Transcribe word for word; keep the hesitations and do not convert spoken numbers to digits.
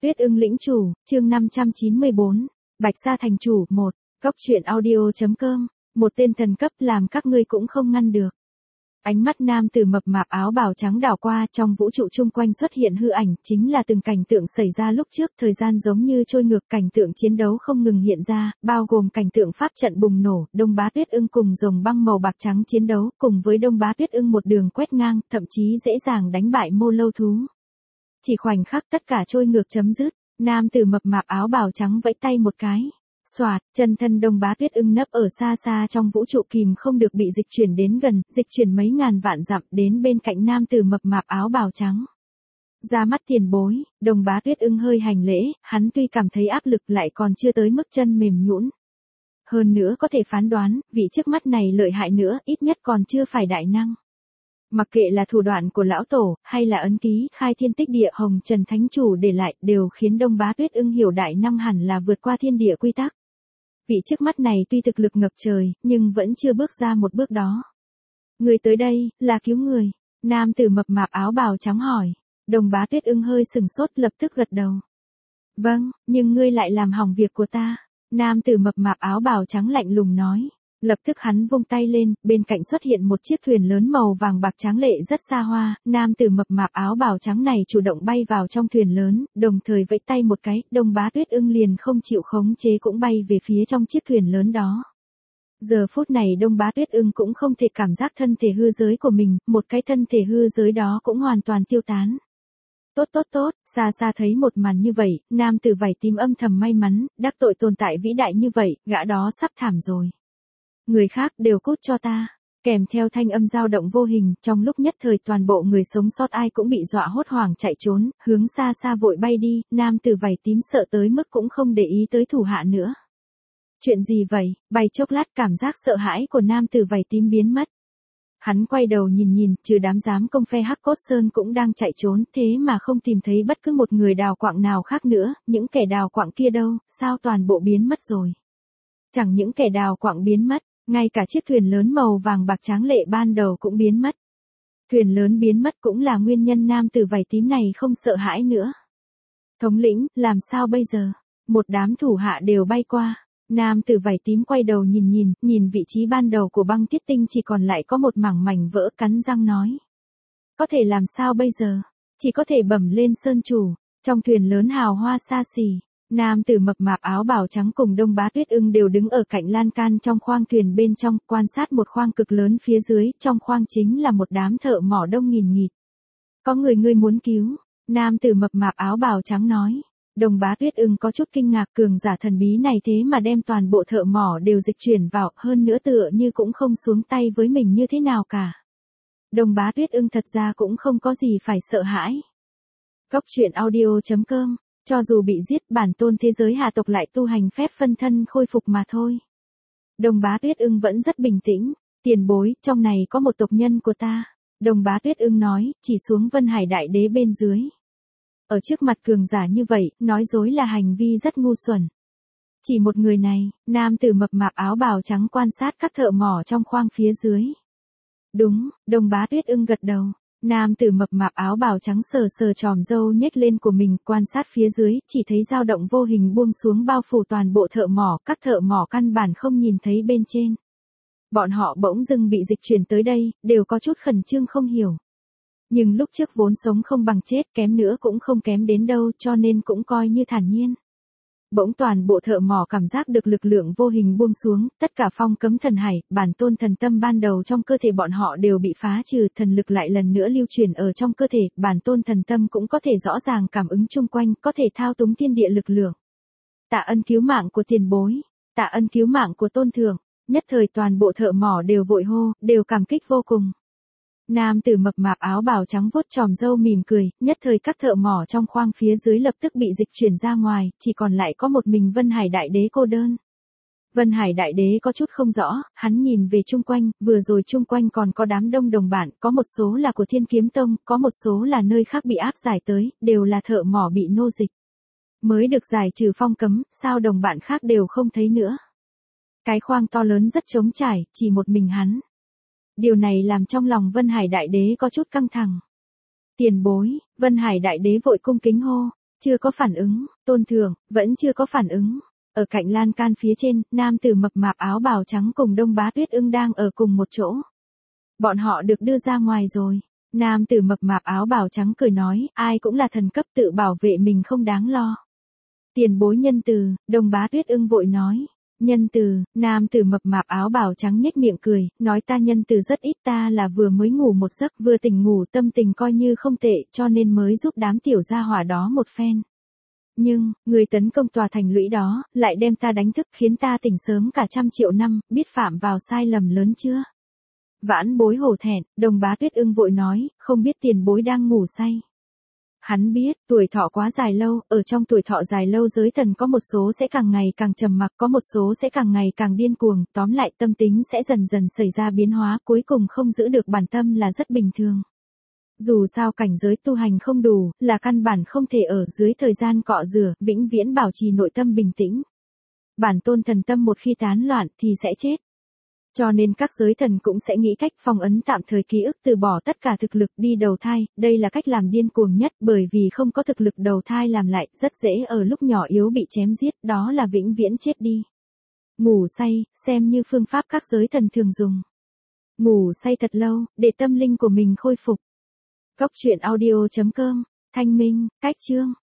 Tuyết ưng lĩnh chủ, chương năm trăm chín mươi bốn, Bạch Sa thành chủ, một, Góc truyện audio.com, một tên thần cấp làm các ngươi cũng không ngăn được. Ánh mắt nam tử mập mạp áo bào trắng đảo qua, trong vũ trụ chung quanh xuất hiện hư ảnh, chính là từng cảnh tượng xảy ra lúc trước, thời gian giống như trôi ngược, cảnh tượng chiến đấu không ngừng hiện ra, bao gồm cảnh tượng pháp trận bùng nổ, Đông Bá Tuyết ưng cùng rồng băng màu bạc trắng chiến đấu, cùng với Đông Bá Tuyết ưng một đường quét ngang, thậm chí dễ dàng đánh bại Mô Lâu thú. Chỉ khoảnh khắc tất cả trôi ngược chấm dứt, nam tử mập mạp áo bào trắng vẫy tay một cái. Soạt, chân thân Đông Bá Tuyết ưng nấp ở xa xa trong vũ trụ kìm không được bị dịch chuyển đến gần, dịch chuyển mấy ngàn vạn dặm đến bên cạnh nam tử mập mạp áo bào trắng. Ra mắt tiền bối, Đông Bá Tuyết ưng hơi hành lễ, hắn tuy cảm thấy áp lực lại còn chưa tới mức chân mềm nhũn. Hơn nữa có thể phán đoán, vị trước mắt này lợi hại nữa, ít nhất còn chưa phải đại năng. Mặc kệ là thủ đoạn của lão tổ, hay là ấn ký khai thiên tích địa Hồng Trần Thánh Chủ để lại, đều khiến Đông Bá Tuyết ưng hiểu đại năng hẳn là vượt qua thiên địa quy tắc. Vị trước mắt này tuy thực lực ngập trời, nhưng vẫn chưa bước ra một bước đó. Người tới đây, là cứu người. Nam tử mập mạp áo bào trắng hỏi. Đông Bá Tuyết ưng hơi sừng sốt lập tức gật đầu. Vâng, nhưng ngươi lại làm hỏng việc của ta. Nam tử mập mạp áo bào trắng lạnh lùng nói. Lập tức hắn vung tay lên, bên cạnh xuất hiện một chiếc thuyền lớn màu vàng bạc trắng lệ rất xa hoa, nam tử mập mạp áo bào trắng này chủ động bay vào trong thuyền lớn, đồng thời vẫy tay một cái, Đông Bá Tuyết ưng liền không chịu khống chế cũng bay về phía trong chiếc thuyền lớn đó. Giờ phút này Đông Bá Tuyết ưng cũng không thể cảm giác thân thể hư giới của mình, một cái thân thể hư giới đó cũng hoàn toàn tiêu tán. Tốt tốt tốt, xa xa thấy một màn như vậy, nam tử vảy tím âm thầm may mắn, đắc tội tồn tại vĩ đại như vậy, gã đó sắp thảm rồi. Người khác đều cút cho ta, kèm theo thanh âm dao động vô hình, trong lúc nhất thời toàn bộ người sống sót ai cũng bị dọa hốt hoảng chạy trốn, hướng xa xa vội bay đi, nam tử vảy tím sợ tới mức cũng không để ý tới thủ hạ nữa. Chuyện gì vậy, bay chốc lát cảm giác sợ hãi của nam tử vảy tím biến mất. Hắn quay đầu nhìn nhìn, trừ đám giám công phe Hắc Cốt Sơn cũng đang chạy trốn, thế mà không tìm thấy bất cứ một người đào quạng nào khác nữa, những kẻ đào quạng kia đâu, sao toàn bộ biến mất rồi. Chẳng những kẻ đào quạng biến mất, ngay cả chiếc thuyền lớn màu vàng bạc trắng lệ ban đầu cũng biến mất. Thuyền lớn biến mất cũng là nguyên nhân nam tử vảy tím này không sợ hãi nữa. Thống lĩnh, làm sao bây giờ? Một đám thủ hạ đều bay qua. Nam tử vảy tím quay đầu nhìn nhìn, nhìn vị trí ban đầu của băng tiết tinh chỉ còn lại có một mảng mảnh vỡ, cắn răng nói. Có thể làm sao bây giờ? Chỉ có thể bẩm lên sơn chủ. Trong thuyền lớn hào hoa xa xỉ. Nam tử mập mạp áo bào trắng cùng Đông Bá Tuyết ưng đều đứng ở cạnh lan can trong khoang thuyền bên trong, quan sát một khoang cực lớn phía dưới, trong khoang chính là một đám thợ mỏ đông nghìn nghịt. Có người ngươi muốn cứu, nam tử mập mạp áo bào trắng nói. Đông Bá Tuyết ưng có chút kinh ngạc, cường giả thần bí này thế mà đem toàn bộ thợ mỏ đều dịch chuyển vào, hơn nữa tựa như cũng không xuống tay với mình như thế nào cả. Đông Bá Tuyết ưng thật ra cũng không có gì phải sợ hãi. Góc truyện audio.com. Cho dù bị giết, bản tôn thế giới hạ tộc lại tu hành phép phân thân khôi phục mà thôi. Đông Bá Tuyết ưng vẫn rất bình tĩnh. Tiền bối, trong này có một tộc nhân của ta. Đông Bá Tuyết ưng nói, chỉ xuống Vân Hải Đại Đế bên dưới. Ở trước mặt cường giả như vậy, nói dối là hành vi rất ngu xuẩn. Chỉ một người này, nam tử mập mạp áo bào trắng quan sát các thợ mỏ trong khoang phía dưới. Đúng, Đông Bá Tuyết ưng gật đầu. Nam tử mập mạp áo bào trắng sờ sờ tròm râu nhếch lên của mình, quan sát phía dưới, chỉ thấy dao động vô hình buông xuống bao phủ toàn bộ thợ mỏ, các thợ mỏ căn bản không nhìn thấy bên trên. Bọn họ bỗng dưng bị dịch chuyển tới đây, đều có chút khẩn trương không hiểu. Nhưng lúc trước vốn sống không bằng chết, kém nữa cũng không kém đến đâu, cho nên cũng coi như thản nhiên. Bỗng toàn bộ thợ mỏ cảm giác được lực lượng vô hình buông xuống, tất cả phong cấm thần hải, bản tôn thần tâm ban đầu trong cơ thể bọn họ đều bị phá trừ, thần lực lại lần nữa lưu chuyển ở trong cơ thể, bản tôn thần tâm cũng có thể rõ ràng cảm ứng chung quanh, có thể thao túng thiên địa lực lượng. Tạ ân cứu mạng của tiền bối, tạ ân cứu mạng của tôn thượng, nhất thời toàn bộ thợ mỏ đều vội hô, đều cảm kích vô cùng. Nam tử mập mạp áo bào trắng vuốt tròm râu mỉm cười, nhất thời các thợ mỏ trong khoang phía dưới lập tức bị dịch chuyển ra ngoài, chỉ còn lại có một mình Vân Hải Đại Đế cô đơn. Vân Hải Đại Đế có chút không rõ, hắn nhìn về chung quanh, vừa rồi chung quanh còn có đám đông đồng bạn, có một số là của Thiên Kiếm Tông, có một số là nơi khác bị áp giải tới, đều là thợ mỏ bị nô dịch. Mới được giải trừ phong cấm, sao đồng bạn khác đều không thấy nữa. Cái khoang to lớn rất trống trải, chỉ một mình hắn. Điều này làm trong lòng Vân Hải Đại Đế có chút căng thẳng. Tiền bối, Vân Hải Đại Đế vội cung kính hô, chưa có phản ứng, Tôn Thượng, vẫn chưa có phản ứng. Ở cạnh lan can phía trên, nam tử mập mạp áo bào trắng cùng Đông Bá Tuyết Ưng đang ở cùng một chỗ. Bọn họ được đưa ra ngoài rồi. Nam tử mập mạp áo bào trắng cười nói, ai cũng là thần cấp tự bảo vệ mình không đáng lo. Tiền bối nhân từ, Đông Bá Tuyết Ưng vội nói. Nhân từ, nam tử mập mạp áo bào trắng nhếch miệng cười, nói ta nhân từ rất ít, ta là vừa mới ngủ một giấc, vừa tỉnh ngủ, tâm tình coi như không tệ, cho nên mới giúp đám tiểu gia hỏa đó một phen. Nhưng, người tấn công tòa thành lũy đó, lại đem ta đánh thức khiến ta tỉnh sớm cả trăm triệu năm, biết phạm vào sai lầm lớn chưa? Vãn bối hổ thẹn, Đông Bá Tuyết Ưng vội nói, không biết tiền bối đang ngủ say. Hắn biết, tuổi thọ quá dài lâu, ở trong tuổi thọ dài lâu giới thần có một số sẽ càng ngày càng trầm mặc, có một số sẽ càng ngày càng điên cuồng, tóm lại tâm tính sẽ dần dần xảy ra biến hóa, cuối cùng không giữ được bản tâm là rất bình thường. Dù sao cảnh giới tu hành không đủ, là căn bản không thể ở dưới thời gian cọ rửa, vĩnh viễn bảo trì nội tâm bình tĩnh. Bản tôn thần tâm một khi tán loạn thì sẽ chết. Cho nên các giới thần cũng sẽ nghĩ cách phong ấn tạm thời ký ức, từ bỏ tất cả thực lực đi đầu thai, đây là cách làm điên cuồng nhất, bởi vì không có thực lực đầu thai làm lại, rất dễ ở lúc nhỏ yếu bị chém giết, đó là vĩnh viễn chết đi. Ngủ say, xem như phương pháp các giới thần thường dùng. Ngủ say thật lâu, để tâm linh của mình khôi phục. Cốc truyện audio chấm com, Thanh Minh, Cách Chương.